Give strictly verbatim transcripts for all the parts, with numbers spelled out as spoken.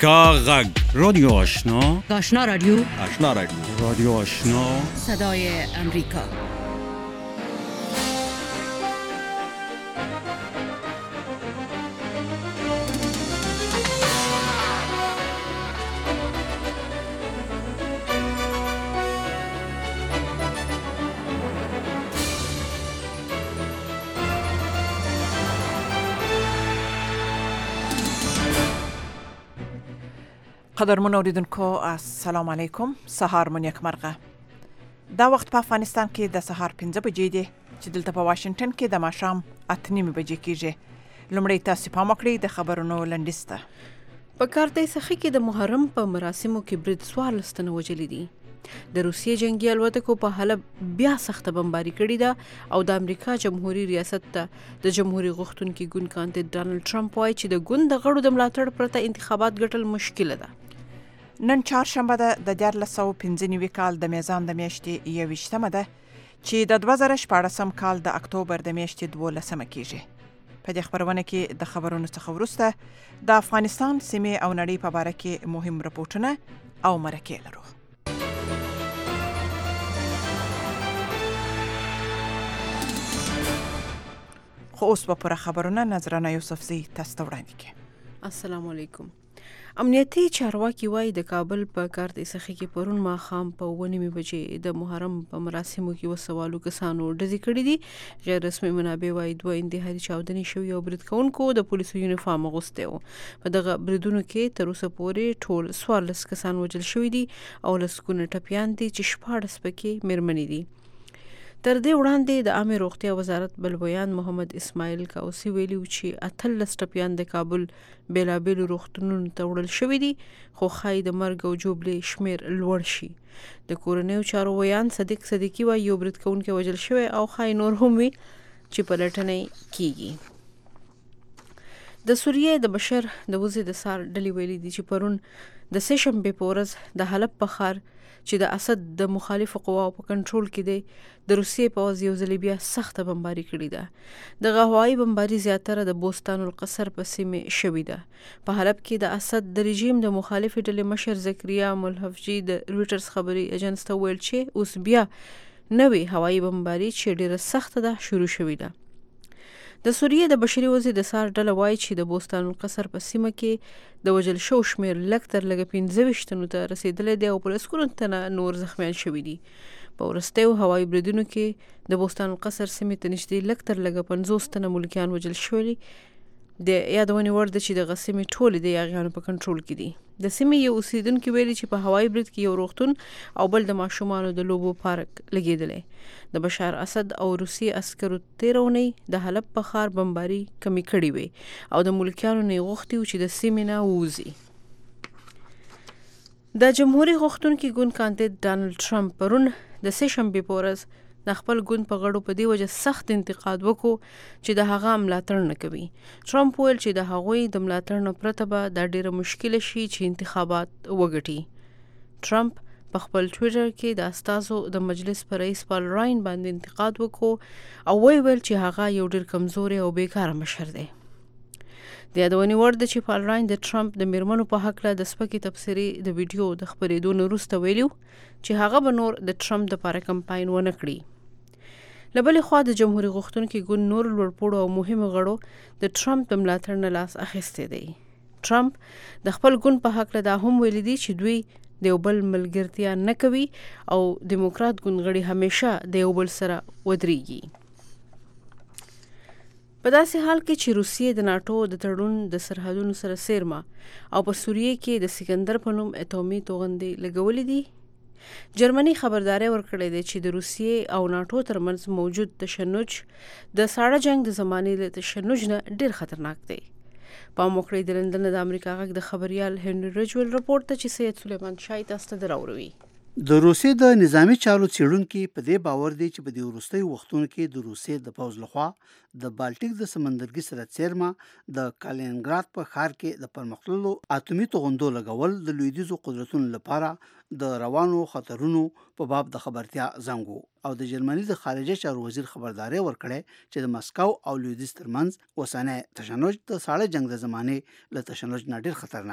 امریکا غږ رادیو آشنا آشنا رادیو آشنا رادیو رادیو آشنا صدای امریکا. قدرمن اوریدونکو السلام علیکم. سهار مو نیک مرغه. دا وخت په افغانستان کې د سهار پنځه بجې دي چې دلته په واشنگټن کې د ماښام اته نیمې بجې کېږي. لومړی تاسو پام وکړئ د خبرونو لنډیز ته. په کارتۍ سخي کې د محرم په مراسمو کې برید څوارلس تنه وژلي دي. د روسیې جنگي الوتکو په حلب بیا سخته بمباري کړې ده او د امریکا جمهوریت ریاست ته د جمهوریت غوښتونکي ګوند کاندید ډانلډ ټرمپ وایي چې د ګوند د غړو د ملاتړ پرته انتخابات ګټل مشکله ده. نن چهارشنبه ده د دیارلس سوه پنځه نوي کال د میزان د میاشتې یوویشتمه ده چې د دوه زره شپاړسم کال د اکتوبر د میاشتې دولسمه کېږي. په دې خبرونه کې د خبرونو څخه وروسته د افغانستان سیمې او نړۍ په باره کې مهم رپورټونه او مرکې لرو. خو اوس به پوره خبرونه نظرانه یوسفزي تاسو ته وړاندې کړي. السلام علیکم. امنیتي چارواکي وایي د کابل په کارتۍ سخي کې پرون ماښام په اوه نیمې بجې د محرم په مراسمو کې وسوالو کسانو ډزې کړي دي. غیر رسمي منابع وایي دوه انتحاري چاودنې شوي او برید کوونکو د پولیسو یونیفارم اغوستی و. په دغه بریدونو کې تر اوسه پورې ټول څوارلس کسان وژل شوي دي او لسګونه ټپیان دي چې شپاړس پکې مېرمنې دي. تر دې وړاندې د عامه روغتیا وزارت بلویان محمد اسماعیل کاوسي ویلي و چې اتلس ټپیان د کابل بیلابیلو روغتونونو ته وړل شوي دي، خو ښایي د مرګ او ژوبلې شمېر لوړ شي. د کورنیو چارو ویان صدیق صدیقي وایي یو برید کوونکی وژل شوی او ښایي نور هم وي چې پلټنه کیږي. د سوریې د بشر د وزې د سار ډلې ویلي دي چې پرون د سه شنبې په ورځ د حلب په ښار چې د اسد د مخالفو قواو په کنټرول کې دی د روسیې پوځ یو ځل بیا سخته بمباري کړې ده. دغه هوایي بمباري زیاتره د بوستان القصر په سیمې شوې ده. په حلب کې د اسد د رژیم د مخالفې ډلې مشر زکریا ملحفجي د رویټرز خبري ایجنس ته ویل چې اوس بیا نوې هوایي بمباري چې ډېره سخته ده شروع شوې ده. د سوریې د بشري وضع د سار ډله وایي چې د بوستان القصر په سیمه کې د وژل شو شمېر لږ تر لږه پنځه ویشت تنو ته رسېدلی دی او په لسګونو تنه نور زخمیان شوي دي. په وروستیو هوایي بریدونو کې د بوستان القصر سیمې ته نږدې لږ تر لږه پنځوس تنه ملکیان وژل شوي. د یادونې وړ ده چې دغه سیمې ټولې د یاغیانو په کنټرول کې دي. د سیمې یو اوسیدونکي ویلي چې په هوایي برید کې یو روغتون او بل د ماشومانو د لوبو پارک لګېدلی. د بشار اسد او روسي عسکرو تېره اونۍ د حلب په ښار بمباري کمې کړې وې او د ملکیانو نه یې غوښتي و چې د سیمې نه ووځي. د جمهوریت غوښتونکي ګوند کاندید ډانلډ ټرمپ پرون د سه شنبې په ورځ د خپل ګوند په غړو په دې وجه سخت انتقاد وکړو چې د هغه ملاتړ نه کوي. ټرمپ ویل چې د هغوی د ملاتړ نه پرته به دا ډېره مشکله شي چې انتخابات وګټي. ټرمپ په خپل ټویټر کې د استازو د مجلس پر رئیس پال راین باندې انتقاد وکړو او ویل چې هغه یو ډېر کمزوري او بیکاره مشر دی. د یادونې وړ ده چې پال راین د ټرمپ د میرمنو په هکله د سپکې تبصرې د ویډیو د خپرېدو نه وروسته ویلي چې هغه به نور د ټرمپ دپاره کمپاین ونه کړي. له بلې خوا د جمهوریت غوښتونکي ګوند نور لوړپوړو او مهمو غړو د ټرمپ د ملاتړ نه لاس اخیستی دی. ټرمپ د خپل ګوند په هکله دا هم ویلي دي چې دوی د یو بل ملګرتیا نه کوي او دیموکرات ګوند غړي همیشه د یو بل سره ودرېږي. په داسې حال کې چې روسیې د ناټو د تړون د سرحدونو سره څیرمه او په سوریې کې د سکندر په نوم اټومي توغندۍ لګولې دي، جرمني خبرداری ورکړی دی چې د روسیې او ناټو ترمنځ موجود تشنج د ساړه جنگ د زمانې له تشنج نه ډېر خطرناک دی. پام وکړئ د لندن د امریکا غږ د خبریال هنري رجول رپورټ ته چې سید سلیمان شاه تاسو ته راوړي. د روسیې د نظامی چارو څېړونکي په دې باور دي چې په دې وروستیو وختونو کې د روسیې د پوځ لخوا د بالټیک د سمندرګي سره څیرمه د کالینګراد په ښار کې د پرمختللو اتومي توغندو لګول د لویدیځو قدرتونو لپاره د روانو خطرونو په باب د خبرتیا زنګ و او د جرمني د خارجه چارو وزیر خبرداری ورکړی چې د مسکو او لویدیځ ترمنځ اوسنی تشنج د ساړه جنگ د زمانې له تشنج نه ډېر خطرناک دی.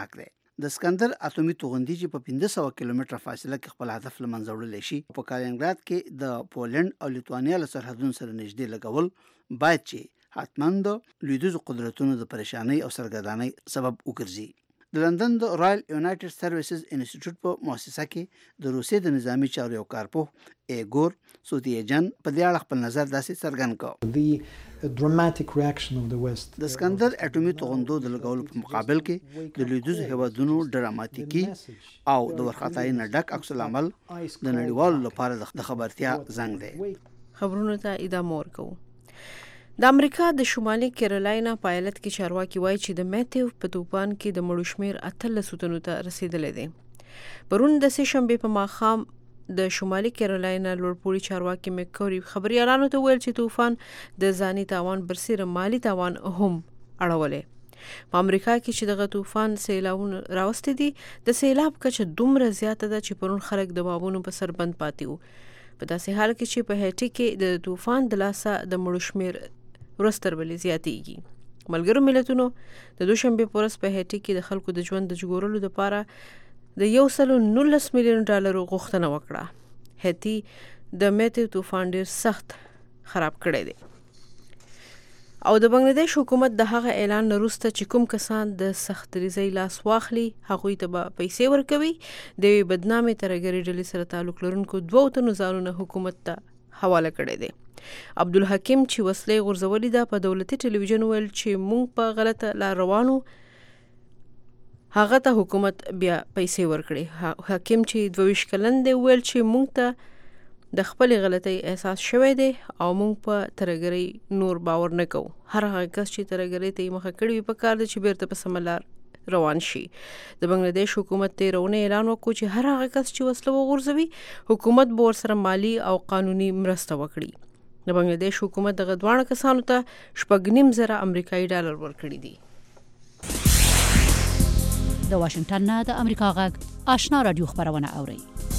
د اسکندر اتومي توغندي چې په پنځه سوه کیلومتره فاصله کې خپل هدف له منځه وړلی شي په کالینګراد کې د پولند او لیتوانیا له سرحدونو سره نږدې لګول باید چې حتما د لویدیځو قدرتونو د پریشانۍ او سرګردانۍ سبب وګرځي. د لندن د رایل یونایټډ سرویسز انسټیټیوټ په مؤسسه کې د روسیې د نظامی چارو یو کارپوه ایګور سوتیجن په دې اړه خپل نظر داسې څرګند کړ. dramatic reaction of the West. د اسکندر اټومي توغندو د لګولو په مقابل کې د لویدیځو هیوادونو ډراماتیکي او د ورخطای نه ډک عکس العمل د نړیوالو لپاره د خبرتیا زنګ دی. خبرونه ته ادامه ورکوو. د امریکا د شمالي کیرولاینا په ایالت کې چارواکي وایي چې د میتیو په طوفان کې د مړو شمېر اتلسو تنو ته رسیدلی دی. پرون د سې شنبې په ماښام د شمالي کیرولاینا لوړپوړي چارواکي مکوري خبريالانو ته ویل چې طوفان د ځاني تاوان برسېره مالی تاوان هم اړولی. په امریکا کې چې دغه طوفان سیلاونه راوستي دي د سیلاب کچه دومره زیاته ده چې پرون خلک د بابونو په سر بند پاتې وو. په داسې حال کې چې په هیټي کې د طوفان د لاسه د مړو شمېر ورځ تر بلې زیاتېږي. ملګرو ملتونو د دوشنبې په ورځ په هیټي کې د خلکو د ژوند د ژغورلو لپاره د یو سلو نولس میلیون ډالرو غوښتنه وکړه. هیټي د میتیو طوفان ډېر سخت خراب کړی دی او د بنگلادیش حکومت د هغه اعلان نه وروسته چې کوم کسان د سختدریزۍ لاس واخلي هغوی ته به پیسې ورکوي. د یوې بدنامې ترهګرې ډلې سره تعلق لرونکو دوو تنو ځانونه حکومت ته حواله کړی دی. عبدالحکیم چې وسلې غورځولې ده په دولتي ټلویزیون ویل چې موږ په غلطه لار روانو، هغه ته حکومت بیا پیسې ورکړي. حکیم چې دوه ویشت کلن دی ویل چې موږ ته د خپلې غلطۍ احساس شوی دی او موږ په ترهګرۍ نور باور نه کوو. هر هغه کس چې ترهګرۍ ته یې مخه کړې وي په کار دی چې بیرته په سمه لار روان شي. د بنگلادیش حکومت تېره اونۍ اعلان وکړو چې هر هغه کس چې وسله وغورځوي حکومت به ورسره مالي او قانوني مرسته وکړي. د بنگلادیش حکومت دغه دواړه کسانو ته شپږ نیم زره امریکایي ډالر ورکړي دي. د واشنگټن نه د امریکا غږ آشنا رادیو خبرونه اوري.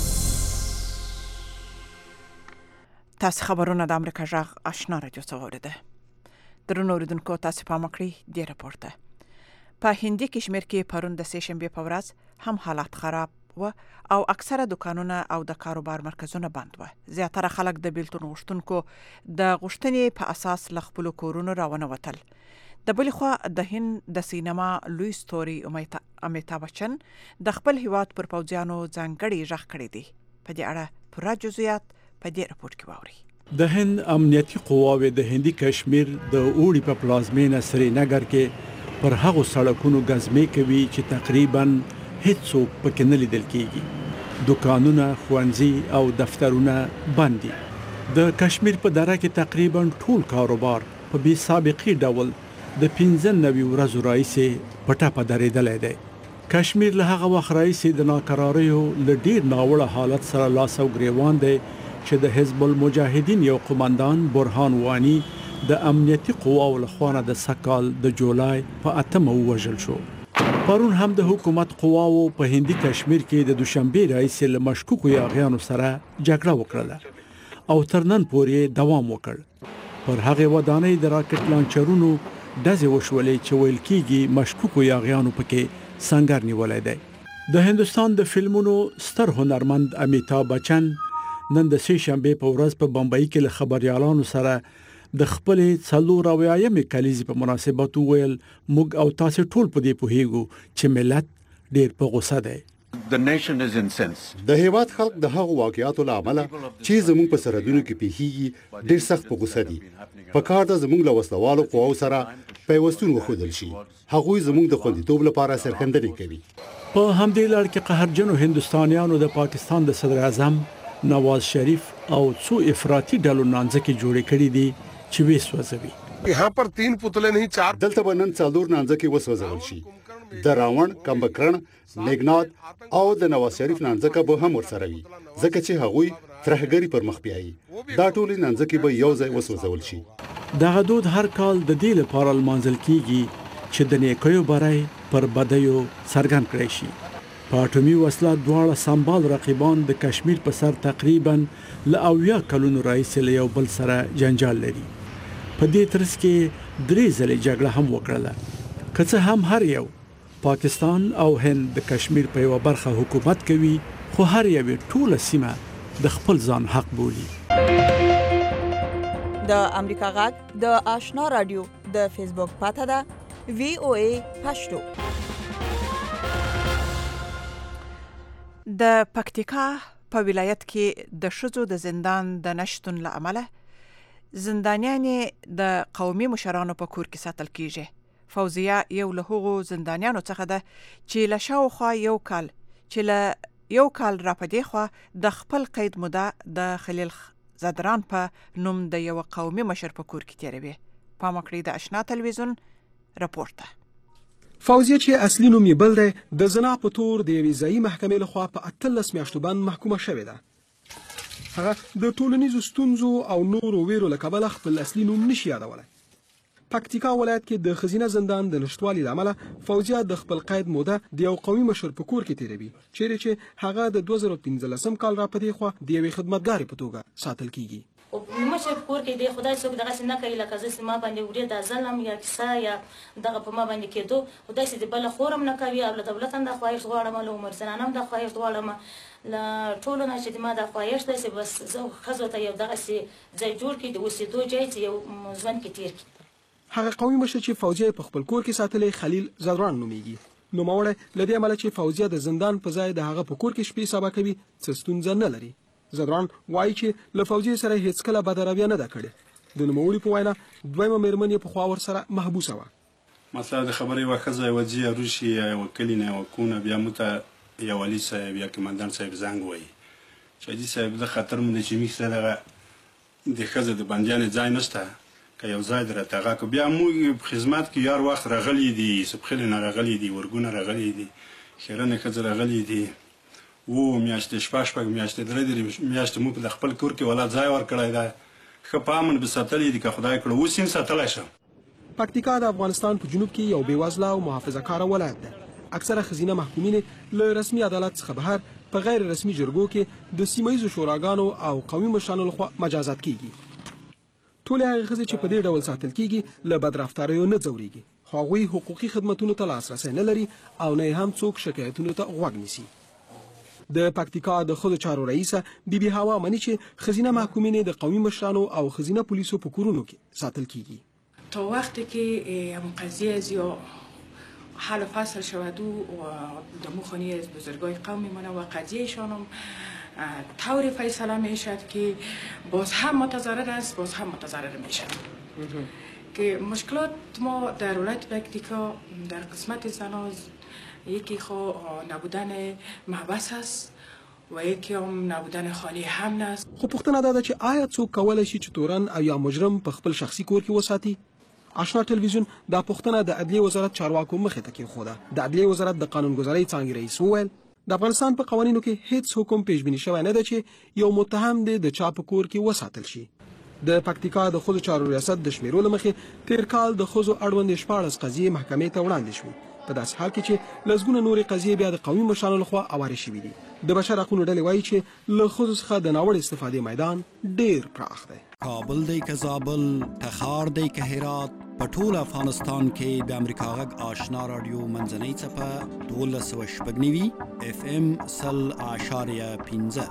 تاسو خبرونه د امریکا غږ آشنا رادیو څخه اوریده. درنو اوریدونکو تاسو پام وکړئ د راپورته. په هندي کشمیر کې پرون د سې شنبې په ورځ هم حالات خراب و او اکثره دکانونه او د کاروبار مرکزونه بند و. زیاتره خلک د بیلتون غوښتونکو د غوښتنې په اساس له خپلو کورونو راونوتل. د بلې خوا د هند د سینما لوی ستوري امیتاب بچن د خپل هیواد پر پوځیانو ځانګړي غږ کړی دی. په دې اړه پوره جزئیات په دې راپور کې واورئ. د هند امنیتي قواوې د هندي کشمیر د اوړي په پلازمینه سرینګر کې پر هغو سړکونو ګزمې کوي چې تقریبا هیڅوک پکې نه لیدل کېږي. دکانونه، ښوونځي او دفترونه بند دي. د کشمیر په دره کې تقریبا ټول کاروبار په بې سابقې ډول د پنځه نوي ورځو راهیسې په ټپه درېدلی دی. کشمیر له هغه وخت راهیسې د ناکراریو له ډېر ناوړه حالت سره لاس او ګریوان دی چې د حزب المجاهدین یو قماندان برهان وانی د امنیتي قواو لخوا نه د سکال د جولای په اتمه ووژل شو. پرون هم د حکومت قواو په هندي کشمیر کې د دوشنبې راهیسې له مشکوکو یاغیانو سره جګړه وکړله او تر نن پورې دوام وکړ. پر هغې ودانۍ د راکټ لانچرونو ډزې وشولې چې ویل کېږي مشکوکو یاغیانو پکې سنګر نیولی دی. د هندوستان د فلمونو ستر هنرمند امیتاب بچن نن د سې شنبې په ورځ په بمبئی کې له خبريالانو سره د خپلې څلور اویایمې کلیزې په مناسبت وویل موږ او تاسو ټول په دې پوهیږو چې ملت ډېر په غوسه دی. د هیواد خلک د هغو واقعیاتو له امله چې زموږ په سرحدونو کې پیښیږي ډېر سخت په غوسه دي. په کار ده زموږ له وسلوالو قواو سره پیوستون وښودل شي. هغوی زموږ د خوندیتوب لپاره سرښندنې کوي. په همدې لړ کې قهرجنو هندوستانیانو د پاکستان د صدر اعظم نواز شریف او څو افراطي ډلو نانځکې جوړې کړې دي چې وې سوځوي. यहाँ पर तीन पुतले नहीं चार دلته به نن څلور نانځکې وسوځول شي. د راوڼ، کمبکرن، میګنات او د نواز شریف نانځکه به هم ورسره وي ځکه چې هغوی ترهګري پر مخ بیایي. دا ټولې نانځکې به یو ځای وسوځول شي. دغه دود هر کال د دې لپاره لمانځل کیږي چې د نیکیو برای پر بدیو څرګند کړی شي. په اټومي وسله دواړه سمبال رقیبان د کشمیر په سر تقریبا له اویا کلونو راهیسې له یو بل سره جنجال لري. په دې ترڅ کې درې ځلې جګړه هم وکړله. که څه هم هر یو پاکستان او هند د کشمیر په یو برخه حکومت کوي خو هر یو ټوله سیمه د خپل ځان حق بولي. د امریکا غږ د آشنا رادیو د فیسبوک پاته ده وی او ای پښتو. د پکتیکا په ولایت کې د ښځو د زندان د نشتون له امله زندانیانې د قومي مشرانو په کور کې ساتل کیږي. فوزیه یو له هغو زندانیانو څخه ده چې له شاوخوا یو کال چې له یو کال را پدې خوا د خپل قید موده د خلیل زدران په نوم د یو قومي مشر په کور کې تیروي. پام وکړئ د آشنا تلویزیون راپورټ ده. فوزیه چې اصلي نوم یې بل دی د زنا په تور د یوې ځایي محکمې لخوا په اتلس میاشتو باندې محکومه شوې ده. هغه د ټولنیزو ستونزو او نورو ویرو له کبله خپل اصلي نوم نشي یادولی. پکتیکا ولایت کې د ښځینه زندان د نشتوالي له امله فوزیه د خپل قید موده د یو قومي مشر په کور کې تیروي، چیرې چې هغه د دوه زره پنځلسم کال را پدې خوا د یوې خدمتګارې په توګه ساتل کیږي. او مشر په کور کې دی خدای څوک دغه څه نه کوي لکه زه ما باندې وړي د ظلم یا کیسه یا دغه په ما باندې کېدو خدای سي د بل خورم نه کوي او له دولت نه خواهش غواړم له عمر سنانم د خواهش غواړم له ټولو نه چې ما د خواهش ده چې بس زه خزو ته یو دغه سي ځای جوړ کړي د اوسېدو ځای چې یو ځوان کې تیر کړي. هغه قومي مشر چې فوزیه په خپل کور کې ساتلې خلیل زدران نومیږي. نوموړی له دې امله چې فوزیه د زندان په ځای د هغه په کور کې شپې سبا کوي څه ستونزه نه لري. زدران وایي چې له فوزیه سره هیڅ کله بدرویه نه ده کړې. د نوموړي په وینا دویمه مېرمن یې پخوا ورسره محبوسه وه. مثلا د خبرې یوه ښځه یوه ځي یوه روشي یوه کلي نه یوه کونه بیا موږ ته یو والي صاحب یا کمانډان صاحب زنګ وایي چې حاجي صاحب د خطر مو دی چې موږ سره دغه د ښځه د بندیانې ځای نشته که یو ځای درته هغه کړو. بیا موږ په خدمت کې یار وخت راغلي دي، سبخلې نه راغلي دي، ورګونه راغلي دي، خیرنې ښځې راغلي دي، اوه میاشتې شپږ شپږ میاشتې درې درې میاشتې موږ په خپل کور کې ولا ځای ورکړی دی. ښه په امن به ساتلی دي که خدای کړه اوس یې ساتلی شم. پکتیکا د افغانستان په جنوب کې یو بېوزله او محافظه کاره ولایت دی. اکثره ښځینه محکومینې له رسمي عدالت څخه بهر په غیر رسمي جرګو کې د سیمه ییزو شوراګانو او قومي مشرانو لخوا مجازات کیږي. ټولې هغې ښځې چې په دې ډول ساتل کیږي له بدرفتاریو نه ځورېږي. هغوی حقوقي خدمتونو ته لاسرسی نه لري او نه یې هم څوک شکایتونو ته غوږ نیسي. د پکتیکا د ښځو چارو رئیسه بیبي هوا مني چې ښځینه محکومینې د قومي مشرانو او ښځینه پولیسو په کورونو کې ساتل کیږي. تا وقتی که همون قضیه از یا حل و فصل شود و دمو خانی از بزرگای قوم میمانه و قضیهشان هم طوری فیصله میشد که باز هم متضرر است باز هم متضرر میشد که مشکلات ما در ولایت پکتیکا در قسمت زنان یکی خو نبودن محبس است و یکی هم نبودن خانه حمل است. خو پوښتنه دا ده چې آیا څوک کولی شي چې تورن او یا مجرم په خپل شخصي کور کې وساتي؟ آشنا تلویزیون دا پوښتنه د عدلیې وزارت چارواکو مخې ته کېښوده. د عدلیې وزارت د قانونګذارۍ څانګې رئیس وویل د افغانستان په قوانینو کې هیڅ حکم پیشبیني شوی نه ده چې یو متهم دی د چا په کور کې وساتل شي. د پکتیکا د ښځو چارو ریاست د شمیرو له مخې تیر کال د ښځو اړوند شپاړس قضیې محکمې ته وړاندې شوې، په داسې حال کې چې لسګونه نورې قضیې بیا د قومي مشرانو لخوا اوارې شوي دي. د بشر حقونو ډلې وایي چې له ښځو څخه د ناوړه استفادې میدان ډیر پراخ دی. کابل دی که زابل، تخار دی که هرات، په ټول افغانستان کې د امریکا غږ آشنا رادیو منځنۍ څپه دولس سوه شپږ نوي اف ام سل اعشاریه پنځه.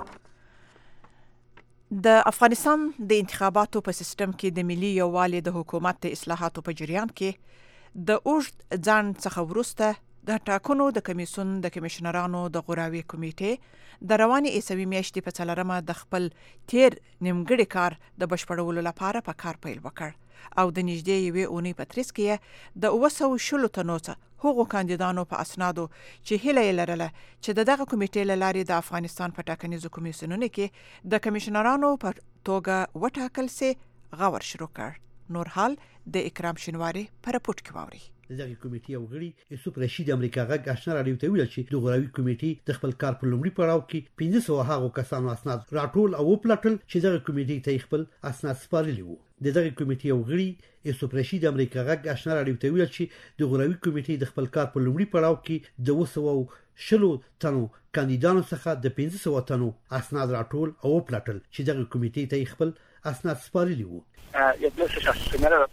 د افغانستان د انتخاباتو په سیستم کې د ملي یووالي د حکومت د اصلاحاتو په جریان کې د اوږد ځنډ څخه وروسته د ټاکنو د کمیسیون د کمیشنرانو د غوراوي کمیټې د روانې عیسوي میاشتې په څلورمه د خپل تیر نیمګړي کار د بشپړولو لپاره په کار پیل وکړ او د نږدې یوې اونۍ په ترڅ کې د اوه سوه شلو تنو څخه هغو کاندیدانو په اسنادو چې هیله یې لرله چې د دغه کمیټې له لارې د افغانستان په ټاکنیزو کمیسیونونو کې د کمیشنرانو په توګه وټاکل سي غور شروع کړ. نور حال د اکرام شینواری په راپورټ کې واوري. دغه کمیټې او غړي یوسف رشید امریکا غږ آشنا رادیو ته ویل چې د غوراوي کمیټې د خپل کار په لومړي پړاو کې پنځه سوه هغو کسانو اسناد راټول او وپلټل چې دغه کمیټې ته خپل اسناد سپارلي وو. د دغه کمیټې او غړي یوسف رشید امریکا غږ آشنا رادیو ته ویل چې د غوراوي کمیټې د خپل کار په لومړي پړاو کې د اوه سوه شلو تنو کاندیدانو څخه د پنځه سوه تنو اسناد راټول او وپلټل چې دغه کمیټې ته خپل اسناد سپارلي وو. Jag blev så fascinerad och så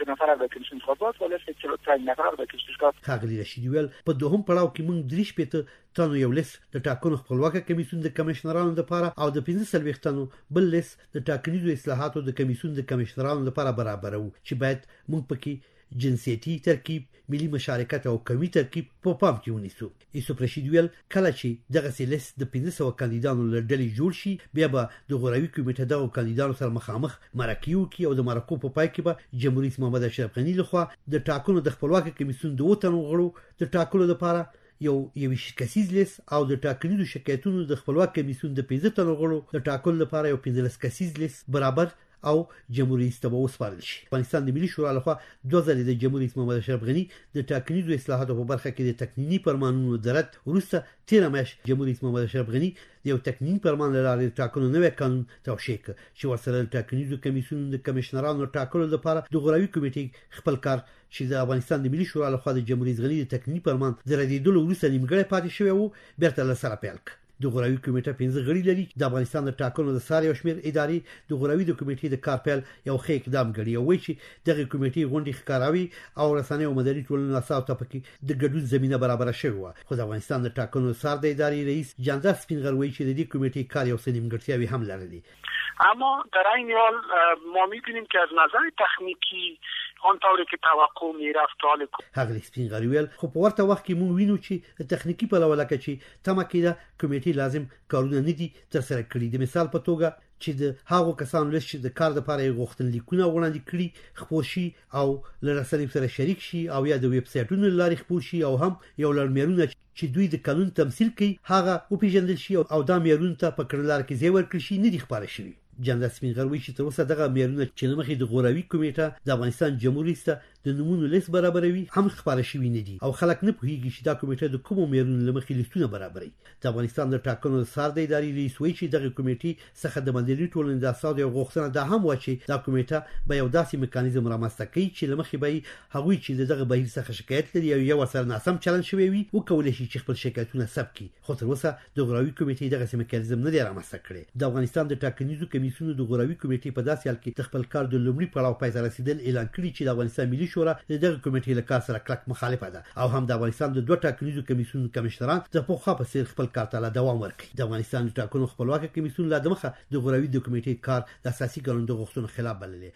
سه نفره به انتخابات ولی چهل و پنج نفر به کشتشکات ښاغلي رشیدي ویل په دوهم پړاو کې موږ درې شپېته تنو یو لیست د ټاکنو خپلواکه کمیسیون د کمشنرانو لپاره او د پنځه څلوېښت تنو بل لیست د ټاکنیزو اصلاحاتو د کمیسیون د کمشنرانو لپاره برابرو چې باید موږ پکې جنسیتي ترکیب، ملي مشارکت او قومي ترکیب په پام کې ونیسو. یوسف رشید ویل کله چې دغه لیست د پنځه سوه کاندیدانو له ډلې جوړ شي بیا به د غوراوي کمیټه دغه کاندیدانو سره مخامخ مرکې وکړي او د مرکو په پای کې به جمهوریت رئیس محمد اشرف غني لخوا د ټاکنو د خپلواکه کمیسیون د اووه تنو غړو د ټاکلو لپاره یو یویشت کسیز لیست او د ټاکنیزو شکایتونو د خپلواک کمیسیون د پنځه تنو غړو د ټاکلو لپاره یو پنځلس کسیز لیست برابر او جمهوریت رئیس ته وسپارل شي. افغانستان د ملي شورا لخوا دوه ځلې د جمهوریت رئیس محمد اشرف غني د ټاکنیزو اصلاحاتو په برخه کې د تقنیني فرمانونو د رد وروسته تیره میاشت جمهوریت رئیس محمد اشرف غني د یو تقنیني فرمان له لارې د ټاکنو نوی قانون توشیح کړ چې ورسره د ټاکنیزو کمیسیونونو د کمشنرانو ټاکلو لپاره د غوراوي کمیټې خپل کار چې د افغانستان د ملي شورا لخوا د جمهوریت غني د تقنیني فرمان د ردېدلو وروسته نیمګړی پاتې شوی و بیرته له سره پیل کړ. د غوراوي کمیټه پنځه غړي لري. د افغانستان د ټاکنو د ساري او شمیر ادارې د غوراوي د کمیټې د کار پیل یو ښه اقدام ګڼي او وایي چې دغه کمیټې غونډې ښکاراوي او رسنۍ او مدني ټولنې اساس ته پکې د ګډون زمينه برابر شوې و. خو د افغانستان د ټاکنو سار د ادارې رئیس جاندار سپینغر وایي چې د دې کمیټې کار یو څه نیمګړتیاوې هم لري. اما در این حال ما می‌بینیم که از نظر تکنیکی آنطوری که توقع میرفت حال ښاغلي سپینغر ویل خو په ورته وخت کې موږ وینو چې تخنیکی په لور لکه چې تمه کېده کمیټې لازم کارونه نه دي ترسره کړي. د مثال په توګه چې د هغو کسانو لیست چې د کار لپاره یې غوښتنلیکونه وړاندې کړي خپور شي او له رسنیو سره شریک شي او یا د ویب سایټونو له لارې خپور شي او هم یو لړ معیارونه چې دوی د قانون تمثیل کوي هغه وپېژندل شي او دا معیارونو ته په کړنلاره کې ځای ورکړل شي نه دي خپاره شوي. جاندار سپینغر وایي چې تر اوسه دغه معیارونه چې له مخې د غوراوي کمیټه د افغانستان جمهوریت ته د نمونو لیست برابروي هم خپاره شوي نه دي او خلک نه پوهېږي چې دا کمیټه د کومو معیارونو له مخې لیستونه برابروي. د افغانستان د ټاکنو سار د ادارې رئیس وایي چې دغه کمیټې څخه د مدني ټولنې د اساسو یو غوښتنه دا هم وه چې دا کمیټه به یو داسې میکانیزم رامنځته کوي چې له مخې به هغوی چې د دغه بهیر څخه شکایت لري او یا ورسره ناسم چلند شوی وي وکولی شي چې خپل شکایتونه ثبت کړي. خو تر اوسه د غوراوي کمیټې دغسې میکانیزم نه دی رامنځته کړی. د افغانستان د ټاکنیزو کمیسیونو د غوراوي کمیټې په داسې حال کې د خپل کار د لومړي پړاو پای ته رسیدل اعلان کړي چې د افغانستان ملي شورا د دغه کمیټې له کار سره کلک مخالفه ده او هم د افغانستان د دوه ټاکنیزو کمیسیونو کمشنران د پخوا په څیر خپل کار ته دوام ورکړي. د افغانستان د ټاکنو خپلواکه کمیسیون لا د مخه د غوراوي د کمیټې کار د اساسي قانون د غوښتنو خلاف بللی.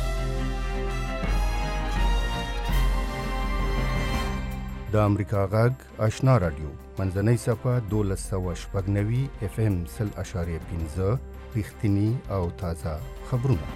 د امریکا غږ آشنا رادیو منځنۍ صفه دولس سوه شپږ نوي اف ام سل اشاریه پنځه رښتینی او تازه خبرونه.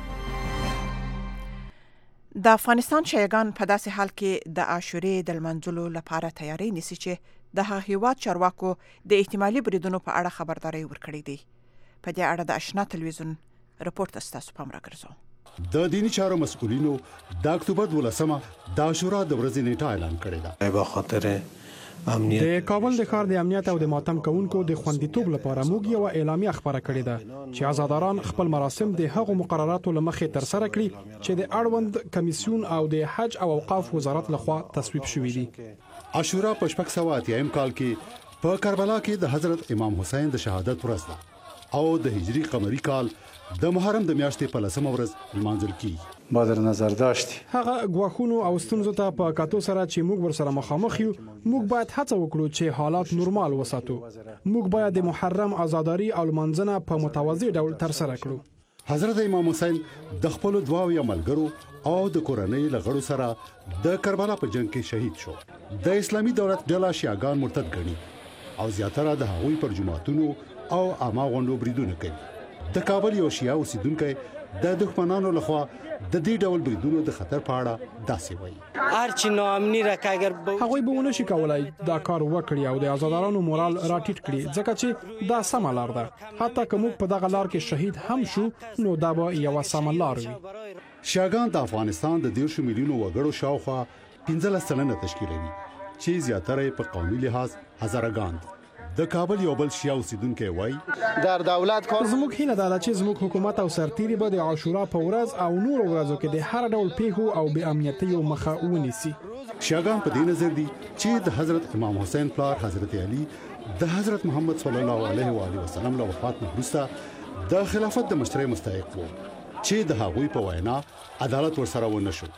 د افغانستان شیعاګان په داسې حال کې د عاشورې د لمانځلو لپاره تیاری نیسي چې د هغه هیواد چارواکو د احتمالي بریدونو په اړه خبرداري ورکړې دي. په دې اړه د آشنا تلویزیون رپورټ ستاسو پام راګرځو. د دینی چارو مسؤلینو د اکتوبر دولسمه د عاشورا د ورځې نیټه اعلان کړې ده. په خاطر امنیت د کابل د ښار د امنیت او د ماتم کوونکو د خوندیتوب لپاره موږ یو اعلامیه خبره کړې ده چې آزاداران خپل مراسم د هغو مقرراتو لمخې تر سره کړي چې د اړوند کمیسیون او د حج او اوقاف وزارت لخوا تصویب شوې دي. عاشورا په شپږ سوه اتیا کال کې په کربلا کې د حضرت امام حسین د شهادت ورځ ده او د هجری قمری کال د محرم د میاشتې په لسمه ورځ لمانځل کیږي. با در نظر داشت هغه غواخونو او ستونزو ته په کاتو سره چې موږ ورسره مخامخ یو موږ باید هڅه وکړو چې حالات نورمال وساتو. موږ باید د محرم آزاداری او لمانځنه په متوازی ډول تر سره کړو. حضرت امام حسین د خپل دواوی عملګرو او د کورنۍ لغړو سره د کربلا په جنگ کې شهید شو. د اسلامي دولت ډله شیعاګان مرتد ګڼي او زیاتره د هغوی پر جماعتونو او عامه غونډو بریدونه کوي. د کابل یو شیعه اوسیدونکو د دښمنانو لخوا د دې ډول بریدونو د خطر په اړه داسې وایي. هر چی ناامنی راکه اگر هغوی به ونه شي کولای دا کار وکړي او د آزادارانو مورال راټیټ کړي ځکه چې دا سم لار ده. حتی که موږ په دغه لار کې شهید هم شو نو دا به یو سم لار وي. شیعاګان د افغانستان د دیرشو میلیونو وګړو شاوخوا پنځلس سلنه تشکیلوي چې زیاتره په قومي لحاظ هزارهګان دي. د کابل یو بل شیعه اوسیدونکو وایي در دولت کار زموږ هیله ده چې زموږ حکومت او سرتیري به د عاشورا په ورځ او نور ورځو کې د هر ډول پیښو او بې امنیتیو مخه ونیسي. شیعاګان په دې نظر دي چې د حضرت امام حسین پلار حضرت علی د حضرت محمد صلی الله علیه و آله وسلم له وفات نه وروسته د خلافت د مشرۍ مستحق وو چې د هغوی په وینا عدالت ورسره ونه شو.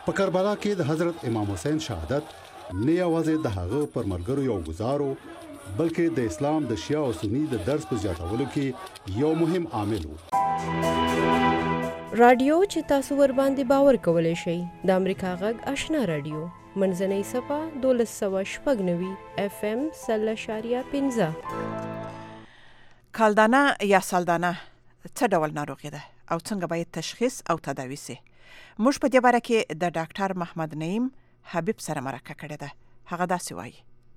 په کربلا کې د حضرت امام حسین شهادت نه یوازې د هغه پر مرګرو یو گزارو بلکې د اسلام د شیعه او سنی د درس په زیاتولو کې یو مهم عامل و. رادیو چې تاسو ور باندې باور کولای شئ د امریکا غږ آشنا رادیو منځنۍ صفه دولس سوه شپږ نوي اف ام سل اشاریه پنځه. کالدانه یا سالدانه څه ډول ناروغي ده او څنګه باید تشخیص او تداوي سي؟ موږ په دې باره کې د ډاکټر محمد نعیم حبیب سره مرکه کړې ده. هغه داسې وایي: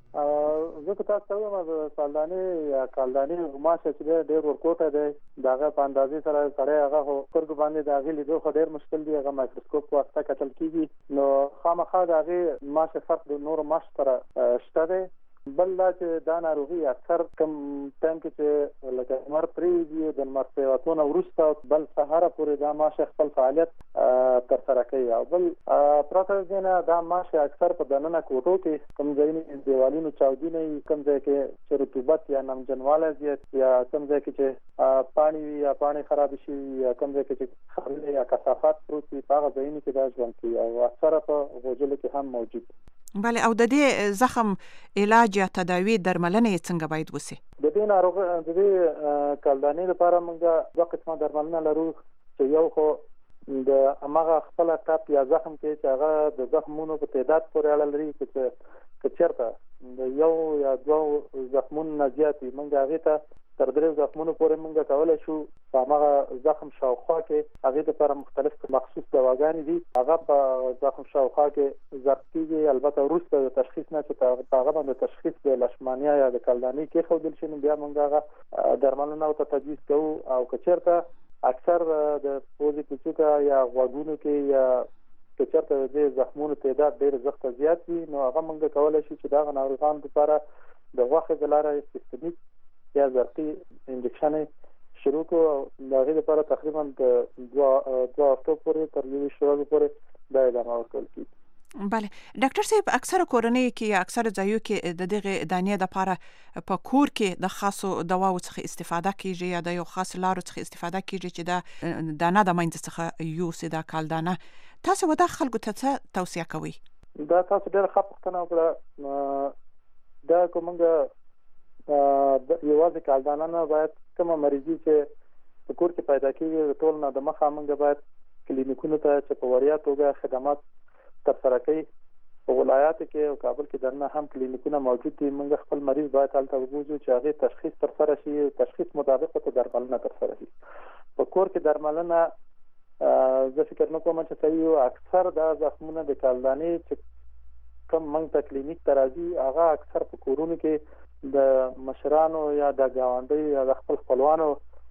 زه که تاسو ته وایم د سالدانې یا کالدانې غوماشه چې ډېر ورکوټه دی د هغه په اندازې سره سړی هغه خو سترګو باندې د هغې لیدو خو ډېر مشکل دی. هغه مایکروسکوپ په واسطه کتل کېږي نو خامخا د هغې ماشه فرق د نورو ماشو سره شته دی. بل دا چې دا ناروغي اکثر کم ټایم کې چې لکه لمر پرېږدي د لمر پرېوتو نه وروسته بل سهاره پورې دا ماشه خپل فعالیت ترسره کوي. او بل پرته له دې نه دا ماشه اکثر په دننه کوټو کې کوم ځایونه دیوالونو چاودونه وي، کوم ځای کې چې رطوبت یا نمجنوالی زیات یا کوم ځای کې چې پاڼې وي یا پاڼې خراب شي یا کوم ځای کې چې خاورې یا کثافات پروت وي په هغه ځایونو کې دا ژوند کوي او اکثره په غوجلو کې هم موجود دی. بله، او د دې زخم علاج یا تداوی درملنه یې څنګه باید وسی؟ د دې ناروغ د دې کالدانې لپاره موږ دوه قسمه درملنه لرو چې یو خو د هغه خپل ټاپ یا زخم کې چې هغه د زخمونو په تعداد پورې اړه لري چې که چېرته د یو یا دوه زخمونو نه زیات وي موږ هغې ته تر درې زخمونو پورې موږ کولی شو په هماغه زخم شاوخوا کې هغې لپاره مختلف مخصوص دواګانې دي. هغه په زخم شاوخوا کې ضبط کېږي. البته وروسته د تشخیص نه چې په هغه باندې تشخیص د لشمانیا یا د کالدانې کېښودل شي نو بیا موږ هغه درملنه ورته تجویز کوو. او که چېرته اکثر د پوزې په څوکه یا غوږونو کې یا که چېرته د دې زخمونو تعداد ډېر زښته زیات وي نو هغه موږ کولی شو چې دغه ناروغانو لپاره د غوښې د لارې سیستمیک یا زرقي انجکشن شروع کو. د هغې لپاره تقریبا د دوه هفتو پورې تر یویشت ورځو پورې دا ادامه ورکول کېږي. بله ډاکټر صاحب، اکثره کورنۍ کې یا اکثره ځایو کې د دغه دانې لپاره په کور کې د خاصو دواو څخه استفاده کیږي یا د یو خاص لارو څخه استفاده کیږي چې دا دانه د منځ څخه یوسي دا کالدانه. تاسو ودا خلکو ته څه توصیه کوئ؟ دا تاسو ډېره ښه پوښتنه وکړه. دا که موږ یوازې کالدانه نه باید کومه مریضي چې په کور کې پیدا کېږي د ټول نه د مخه موږ باید کلینیکونو ته چې په وړیا توګه خدمات ترسره کوي. په ولایاتو کې او کابل کې دننه هم کلینیکونه موجود دي. موږ خپل مریض باید هلته وبوځو چې هغې تشخیص ترسره شي، تشخیص مطابق ورته درملنه ترسره شي. په کور کې درملنه زه فکر نه کوم چې صحیح وي. اکثر دا زخمونه د کالدانې چې کوم موږ ته کلینیک ته راځي هغه اکثر په کورونو کې د مشرانو یا د ګاونډیو یا د خپل خپلوانو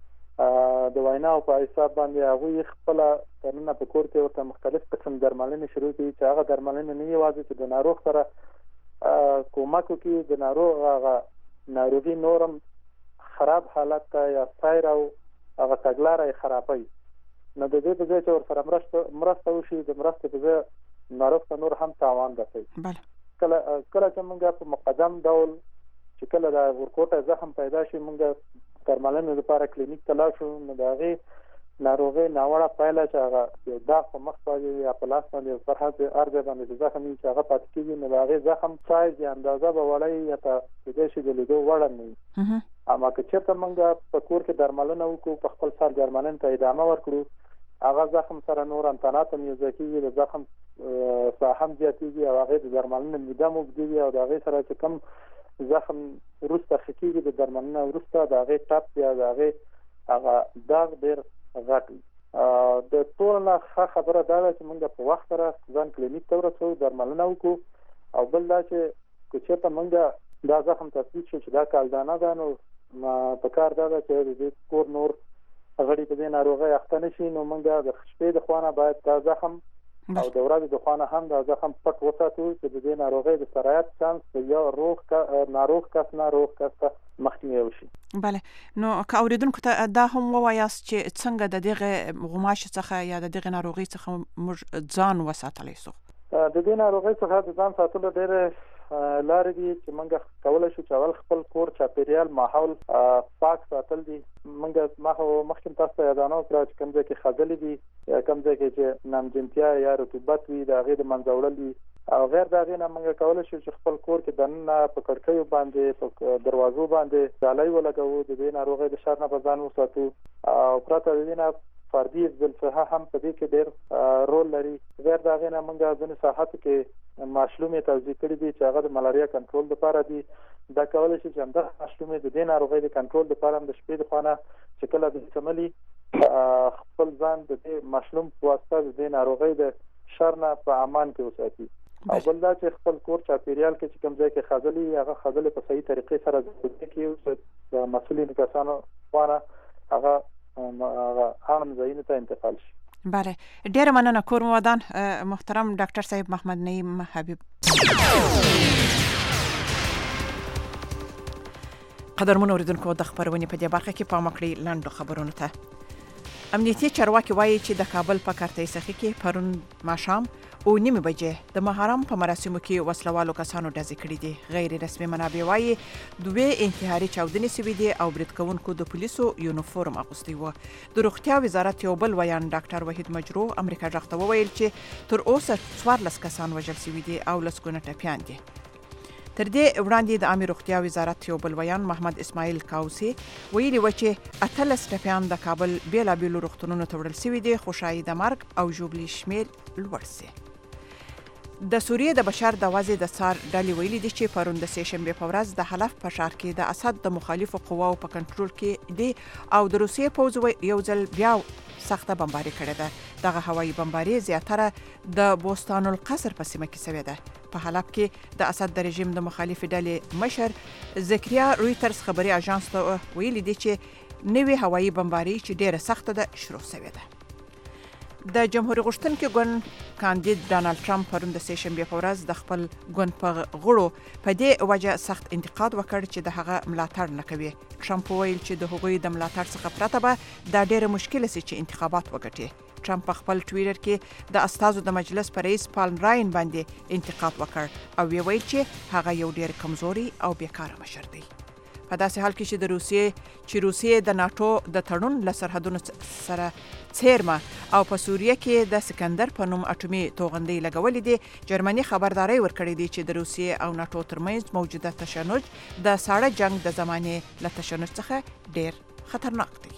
د ویناو په حساب باندې هغوی خپله دننه په کور کې ورته مختلف قسم درملنې شروع کوي چې هغه درملنې نه یوازې چې د ناروغ سره کومک وکړي، د ناروغ هغه ناروغي نورم خراب حالت ته یا سایر او هغه تګلاره یې خرابوي. نو د دې په ځای چې ورسره مرسته وشي د مرستې په ځای ناروغ ته نور هم تاوان رسوي. کله کله چې موږ په مقدم ډول چې کله د ورکوټه زخم پیدا شي موږ درملنې لپاره کلینیک ته لاړ شو نو د هغې ناروغۍ ناوړه پایله چې هغه یو داغ په مخ باندې یا په لاس باندې پر هر ځای باندې چې زخم وي چې هغه پاتې کېږي نو د هغې زخم سایز یا اندازه به وړه وي یا په کېدای شي د لیدو وړه نه وي. اما که چېرته موږ په کور کې درملنه وکړو په خپل سر درملنې ته ادامه ورکړو هغه زخم سره نور امکانات هم یوځای کېږي، د زخم ساحه هم زیاتېږي او هغې د درملنې موده هم اوږدېږي او د هغې سره چې کوم زخم وروسته ښه کېږي د درملنه وروسته د هغې ټپ یا د هغې هغه داغ ډېر غټ وي. د ټول نه ښه خبره دا ده چې موږ په وخت سره ځان کلینیک ته ورسوو، درملنه وکړو. او بل دا چې که چېرته موږ دا زخم تثبیت شو چې دا کالدانه ده نو په کار دا ده چې د دې کور نور غړي په دې ناروغۍ اخته نه شي نو موږ د شپې د خوا نه باید دا زخم او د ورځې د خوا نه هم دا زخم پټ وساتو چې د دې ناروغۍ د سرایت چانس د یو روغ ناروغ کس نه روغ کس ته مخنیوی وشي. بله، نو که اوریدونکو ته دا هم ووایاست چې څنګه د دغه غوماشې څخه یا د دغه ناروغۍ څخه موږ ځان وساتلی شو؟ د دې ناروغۍ څخه د ځان ساتلو ډېرې لارې دي چې موږ کولی شو چې اول خپل کور چاپېریال ماحول پاک ساتل دي. موږ مخکې تاسو ته یادونه وکړه چې کوم ځای کې خځلې دي کوم ځای کې چې نامجنتیا یا رطوبت وي د هغې د منځه وړل او غیر د هغې نه موږ کولی شو چې خپل کور کې دننه په کړکیو باندې په دروازو باندې جالۍ ولګوو د دې ناروغۍ د شر نه په ځان وساتو او پرته د دې نه فردي ذوالفقار هم په دې کې ډېر رول لري. غیر د هغې نه موږ ځینې ساحاتو کې ماشلومې توزیع کړي دي چې هغه د ملاریا کنټرول لپاره دي. دا کولی شي چې همدغه ماشلومې د دې ناروغۍ د کنټرول لپاره هم د شپې د خوا نه چې کله د سملي خپل ځان د دې ماشلوم په واسطه د دې ناروغۍ د شر نه په امان کې وساتي. او بل دا چې خپل کور چاپیریال کې چې کوم ځای کې خځلې هغه خځلې په صحیح طریقې سره ځای کې د مسؤلین کسانو خوانا هغه هغه عام ځایونو ته انتقال شي. بله ډیره مننه کور مو ودان محترم ډاکټر صاحب محمد نعیم حبیب. قدرمن اوریدونکو د خبرونې په دې برخه کې پام وکړئ لاندو خبرونو ته. امنیتي چارواکي وایي چې د کابل په کارتۍ سخي کې پرون ماښام او نیمه بجې د محرم په مراسمو کې وسلوالو کسانو ډزې کړې دي. غیر رسمي منابع وایي دوی انتحاري چاودنې سوي دي او برید کوونکو د پولیسو یونیفورم اغوستی و. د روغتیا وزارت یو بل ویان ډاکټر وحید مجرو امریکا ځخ ته وویل چې تر اوسه څوارلس کسان وژل سوي دي او لسګونه ټپیان دي. تر دې وړاندې د عامه روغتیا وزارت یو بل ویان محمد اسماعیل کاوسی ویلي و چې اتلس ټپیان د کابل بیلابیلو روغتونونو ته وړل سوي دي خو شایي د مرګ او ژوبلې شمېر لوړ سي. د سوریې د بشار د وضع د څار ډلې ویلي دي چې پرون د سې شنبې په ورځ د حلب په ښار کې د اسد د مخالفو قواو په کنټرول کې دي او د روسیې پوځ یو ځل بیا سخته بمباري کړې ده. دغه هوایي بمباري زیاتره د بوستان القصر په سیمه کې شوې ده. په حلب کې د اسد د رژیم د مخالفې ډلې مشر زکریا رویټرز خبري اژانس ته ویلي دي چې نوې هوایي بمباري چې ډیره سخته ده شروع شوې ده. د جمهوریت غوښتونکي ګوند کاندید ډانلډ ټرمپ پرون د سې شنبې په ورځ د خپل ګوند په غړو په دې وجه سخت انتقاد وکړ چې د هغه ملاتړ نه کوي. ټرمپ وویل چې د هغوی د ملاتړ څخه پرته به دا ډیره مشکله سي چې انتخابات وګټي. ټرمپ په خپل ټویټر کې د استازو د مجلس پر رئیس پال راین باندې انتقاد وکړ او ویل چې هغه یو ډیر کمزوري او بیکاره مشر دی. په داسې حال کې چې د روسیې چې روسیې د ناتو د تړون له سرحدونو سره څیرمه او په سوریه کې د سکندر په نوم اټومي توغندۍ لګولې دي، جرمني خبرداري ورکړې دي چې د روسیې او ناتو ترمنځ موجوده تشنج د ساړه جنگ د زمانې له تشنج څخه ډیر خطرناک دی.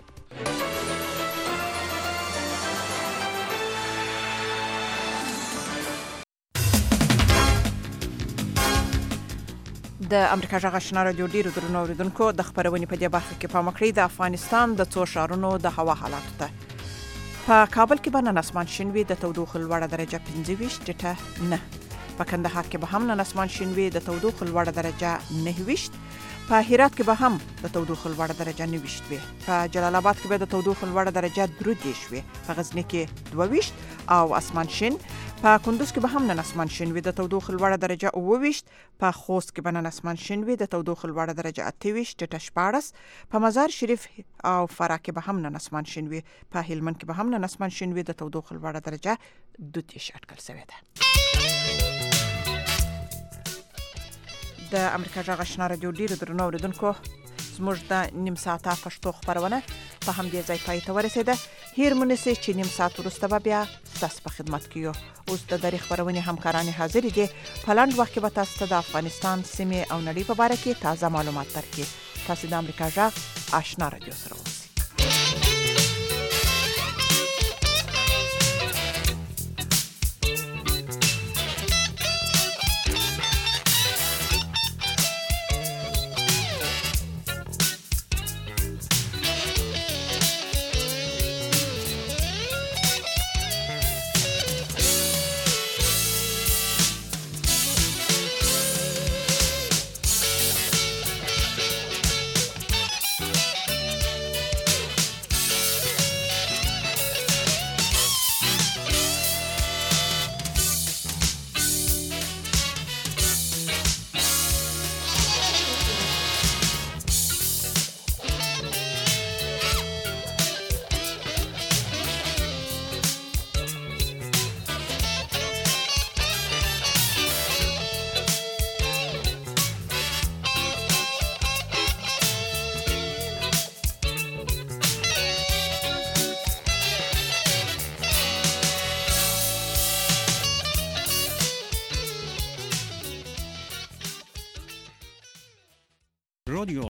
د امریکا جغ آشنا رادیو ډیرو درنو اوریدونکو د خبرونې په دې برخه کې پام وکړئ د افغانستان د څو ښارونو د هوا حالاتو ته. په کابل کې به نن اسمان شین وي د تودوخې لوړه درجه پنځه ویشت ټیټه نه. په کندهار کې به هم نن اسمان شین وي د تودوخې لوړه درجه نهه ویشت. په هرات کې به هم د تودوخې لوړه درجه نهه ویشت وي. په جلال آباد کې به د تودوخې لوړه درجه درې دېرش وي. په غزني کې دوه ویشت او اسمان شین. په کندوز کې به هم نن اسمان شین وي د تودوخې لوړه درجه اوه ویشت. په خوست کې به نن اسمان شین وي د تودوخې لوړه درجه اته ویشت ټیټه شپاړس. په مزار شریف او فراه کې به هم نن اسمان شین وي. په هلمند کې به هم نن اسمان شین وي د تودوخې لوړه درجه دوه دېرش اټکل شوې ده. د امریکا جغ آشنا رادیو ډیرو درنو اوریدونکو زموږ د نیم ساعته پښتو خبرونه په همدې ځای پای ته ورسېده. هیر مو نسئ چې نیم ساعت وروسته به بیا ستاسو په خدمت کې یو. اوس د درې خبرونې همکارانې حاضرې دي. په لنډ وخت کې به تاسو ته د افغانستان سیمې او نړۍ په باره کې تازه معلومات درکړي. تاسو د امریکا جغ آشنا رادیو سره اوسئ. رادیو